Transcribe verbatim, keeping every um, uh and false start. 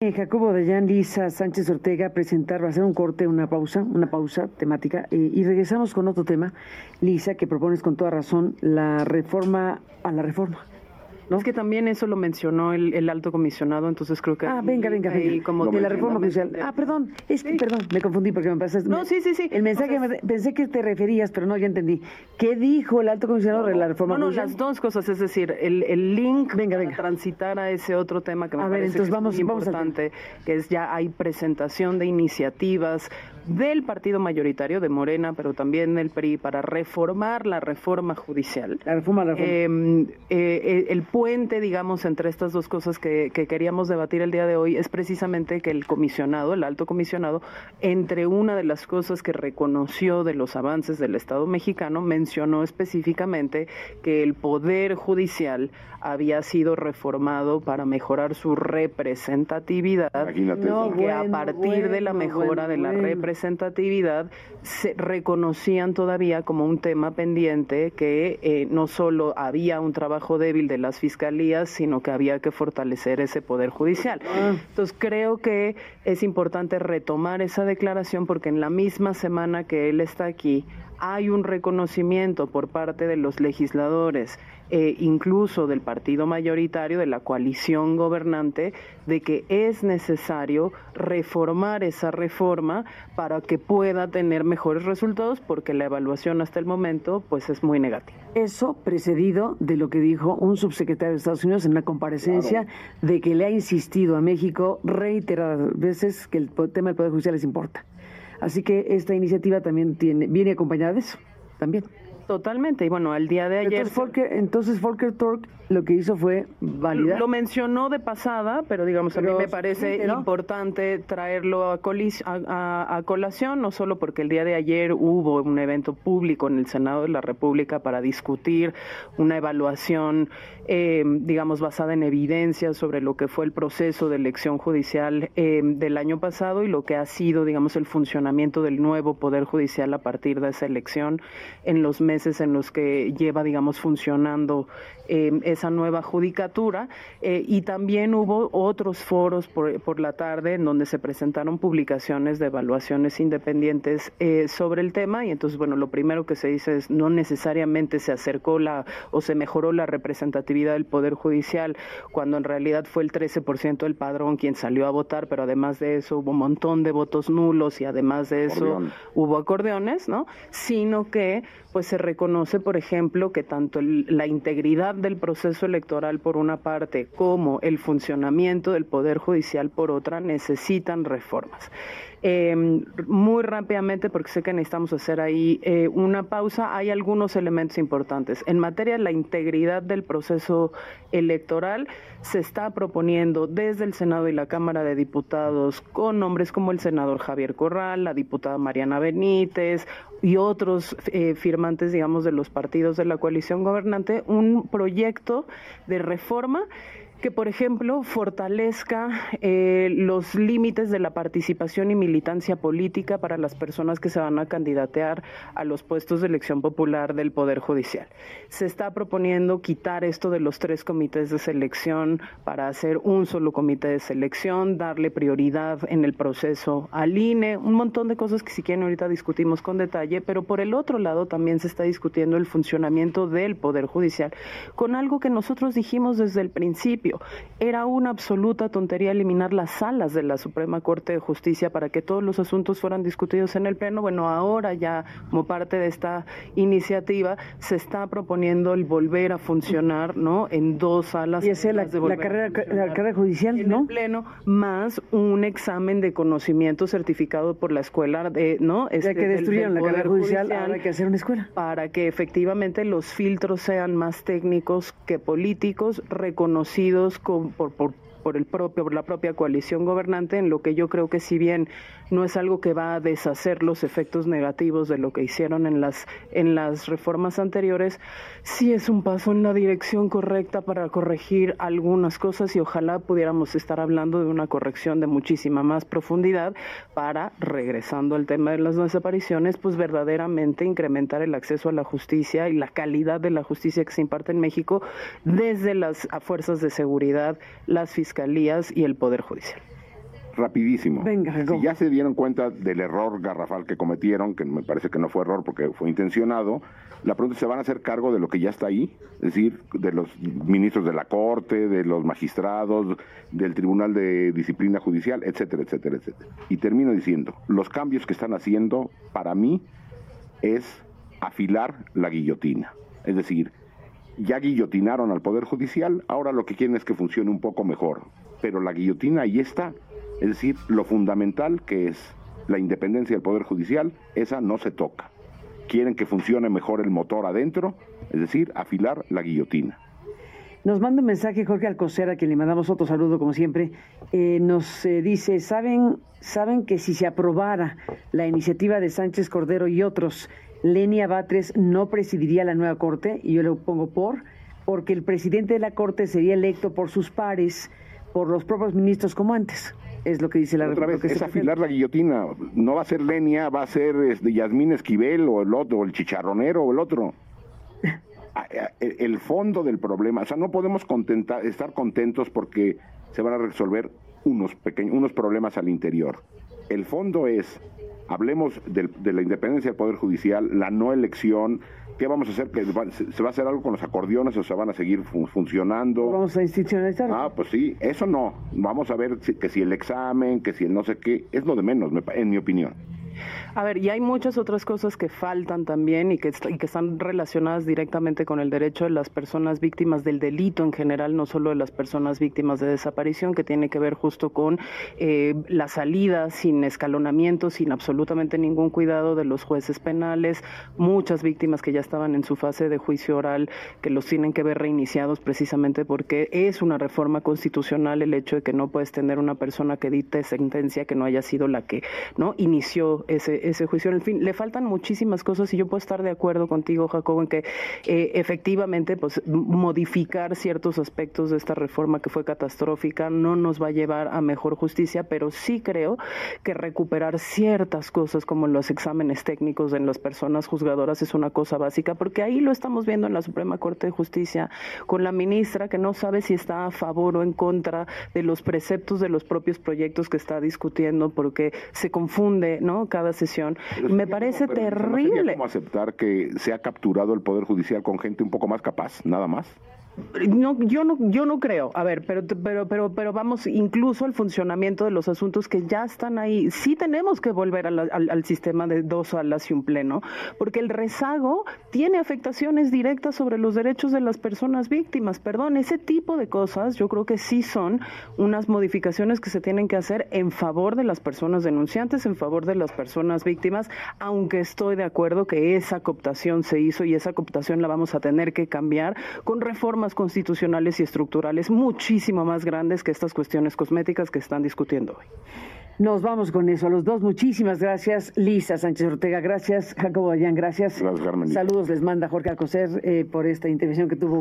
Eh, Jacobo Dayan, Lisa Sánchez Ortega, presentar, va a hacer un corte, una pausa, una pausa temática, eh, y regresamos con otro tema, Lisa, que propones con toda razón la reforma a la reforma, ¿no? Es que también eso lo mencionó el, el alto comisionado, entonces creo que... Ah, venga, venga, venga. Como de la reforma judicial. Ah, perdón, es que, sí. perdón, me confundí porque me pasaste... No, sí, sí, sí. El mensaje, o sea, me, pensé que te referías, pero no, ya entendí. ¿Qué dijo el alto comisionado de la reforma no, no, judicial? No, las dos cosas, es decir, el, el link venga, para venga. transitar a ese otro tema que me a parece ver, entonces que vamos, es muy vamos importante, que es ya hay presentación de iniciativas del partido mayoritario de Morena, pero también del P R I, para reformar la reforma judicial. La reforma, la reforma. Eh, eh, el puente, digamos, entre estas dos cosas que, que queríamos debatir el día de hoy es precisamente que el comisionado, el alto comisionado, entre una de las cosas que reconoció de los avances del Estado mexicano, mencionó específicamente que el Poder Judicial había sido reformado para mejorar su representatividad. Imagínate. No, y que bueno, a partir bueno, de la mejora bueno, de la bueno. representatividad se reconocían todavía como un tema pendiente, que eh, no solo había un trabajo débil de las fiscalías, sino que había que fortalecer ese Poder Judicial. Ah. Entonces creo que es importante retomar esa declaración, porque en la misma semana que él está aquí hay un reconocimiento por parte de los legisladores, eh, incluso del partido mayoritario, de la coalición gobernante, de que es necesario reformar esa reforma para que pueda tener mejores resultados, porque la evaluación hasta el momento pues es muy negativa. Eso precedido de lo que dijo un subsecretario de Estados Unidos en una comparecencia, claro, de que le ha insistido a México reiteradas veces que el tema del Poder Judicial les importa. Así que esta iniciativa también tiene, viene acompañada de eso, también. Totalmente, y bueno, al día de ayer... Entonces Volker, entonces Volker Turk lo que hizo fue validar. Lo mencionó de pasada, pero digamos, pero, a mí me parece sí, ¿no? importante traerlo a, colis, a, a, a colación, no solo porque el día de ayer hubo un evento público en el Senado de la República para discutir una evaluación, eh, digamos, basada en evidencias sobre lo que fue el proceso de elección judicial eh, del año pasado y lo que ha sido, digamos, el funcionamiento del nuevo Poder Judicial a partir de esa elección en los meses en los que lleva, digamos, funcionando eh, esa nueva judicatura, eh, y también hubo otros foros por, por la tarde en donde se presentaron publicaciones de evaluaciones independientes eh, sobre el tema, y entonces, bueno, lo primero que se dice es no necesariamente se acercó la o se mejoró la representatividad del Poder Judicial, cuando en realidad fue el trece por ciento del padrón quien salió a votar, pero además de eso hubo un montón de votos nulos y además de eso Acordeón. hubo acordeones, ¿no? Sino que pues se reconoce, por ejemplo, que tanto el, la integridad del proceso electoral por una parte como el funcionamiento del Poder Judicial por otra necesitan reformas. Eh, muy rápidamente, porque sé que necesitamos hacer ahí eh, una pausa, hay algunos elementos importantes. En materia de la integridad del proceso electoral, se está proponiendo desde el Senado y la Cámara de Diputados, con nombres como el senador Javier Corral, la diputada Mariana Benítez y otros eh, firmantes, digamos, de los partidos de la coalición gobernante, un proyecto de reforma que, por ejemplo, fortalezca eh, los límites de la participación y militancia política para las personas que se van a candidatear a los puestos de elección popular del Poder Judicial. Se está proponiendo quitar esto de los tres comités de selección para hacer un solo comité de selección, darle prioridad en el proceso al I N E, un montón de cosas que si quieren ahorita discutimos con detalle, pero por el otro lado también se está discutiendo el funcionamiento del Poder Judicial, con algo que nosotros dijimos desde el principio. Era una absoluta tontería eliminar las salas de la Suprema Corte de Justicia para que todos los asuntos fueran discutidos en el Pleno. Bueno, ahora ya, como parte de esta iniciativa, se está proponiendo el volver a funcionar, ¿no?, en dos salas. Y esa es la, la, carrera, la carrera judicial, en ¿no? el Pleno, más un examen de conocimiento certificado por la escuela, de, ¿no? Este, ya que destruyeron la carrera judicial, judicial, ahora hay que hacer una escuela. Para que efectivamente los filtros sean más técnicos que políticos, reconocidos Con, por, por, por, el propio, por la propia coalición gobernante, en lo que yo creo que si bien no es algo que va a deshacer los efectos negativos de lo que hicieron en las, en las reformas anteriores, sí es un paso en la dirección correcta para corregir algunas cosas y ojalá pudiéramos estar hablando de una corrección de muchísima más profundidad para, regresando al tema de las desapariciones, pues verdaderamente incrementar el acceso a la justicia y la calidad de la justicia que se imparte en México, desde las fuerzas de seguridad, las fiscalías y el Poder Judicial. Rapidísimo. Venga, si ya se dieron cuenta del error garrafal que cometieron, que me parece que no fue error porque fue intencionado, la pregunta es, ¿se van a hacer cargo de lo que ya está ahí? Es decir, de los ministros de la Corte, de los magistrados, del Tribunal de Disciplina Judicial, etcétera, etcétera, etcétera. Y termino diciendo, los cambios que están haciendo, para mí, es afilar la guillotina. Es decir, ya guillotinaron al Poder Judicial, ahora lo que quieren es que funcione un poco mejor. Pero la guillotina ahí está. Es decir, lo fundamental que es la independencia del Poder Judicial, esa no se toca. Quieren que funcione mejor el motor adentro, es decir, afilar la guillotina. Nos manda un mensaje Jorge Alcocer, a quien le mandamos otro saludo como siempre. Eh, nos eh, dice, ¿saben, saben que si se aprobara la iniciativa de Sánchez Cordero y otros, Lenia Batres no presidiría la nueva Corte? Y yo le pongo por, porque el presidente de la Corte sería electo por sus pares, por los propios ministros como antes. Es lo que dice la otra vez, es afilar la guillotina. No va a ser Lenia, va a ser este, Yasmín Esquivel o el otro, o el chicharronero o el otro. El, el fondo del problema, o sea, no podemos contentar, estar contentos porque se van a resolver unos pequeños, unos problemas al interior. El fondo es, hablemos de, de la independencia del Poder Judicial, la no elección. ¿Qué vamos a hacer? ¿Que ¿Se va a hacer algo con los acordeones o se van a seguir fun funcionando? Vamos a institucionalizar. Ah, pues sí, eso no. Vamos a ver si, que si el examen, que si el no sé qué, es lo de menos, en mi opinión. A ver, y hay muchas otras cosas que faltan también y que, y que están relacionadas directamente con el derecho de las personas víctimas del delito en general, no solo de las personas víctimas de desaparición, que tiene que ver justo con eh, la salida sin escalonamiento, sin absolutamente ningún cuidado de los jueces penales, muchas víctimas que ya estaban en su fase de juicio oral, que los tienen que ver reiniciados precisamente porque es una reforma constitucional el hecho de que no puedes tener una persona que dicte sentencia que no haya sido la que no inició ese ese juicio. En fin, le faltan muchísimas cosas y yo puedo estar de acuerdo contigo, Jacobo, en que eh, efectivamente pues modificar ciertos aspectos de esta reforma que fue catastrófica no nos va a llevar a mejor justicia, pero sí creo que recuperar ciertas cosas como los exámenes técnicos en las personas juzgadoras es una cosa básica, porque ahí lo estamos viendo en la Suprema Corte de Justicia con la ministra que no sabe si está a favor o en contra de los preceptos de los propios proyectos que está discutiendo, porque se confunde, ¿no?, cada sesión. Y me parece como, terrible. ¿No sería como aceptar que se ha capturado el Poder Judicial con gente un poco más capaz, nada más? No, yo no, yo no creo. A ver, pero, pero, pero, pero vamos, incluso el funcionamiento de los asuntos que ya están ahí. Sí tenemos que volver a la, al, al sistema de dos salas y un pleno, porque el rezago tiene afectaciones directas sobre los derechos de las personas víctimas. Perdón, ese tipo de cosas, yo creo que sí son unas modificaciones que se tienen que hacer en favor de las personas denunciantes, en favor de las personas víctimas, aunque estoy de acuerdo que esa cooptación se hizo y esa cooptación la vamos a tener que cambiar con reformas constitucionales y estructurales muchísimo más grandes que estas cuestiones cosméticas que están discutiendo hoy. Nos vamos con eso. A los dos, muchísimas gracias. Lisa Sánchez Ortega, gracias. Jacobo Dayan, gracias. Gracias, Carmen. Saludos les manda Jorge Alcocer eh, por esta intervención que tuvo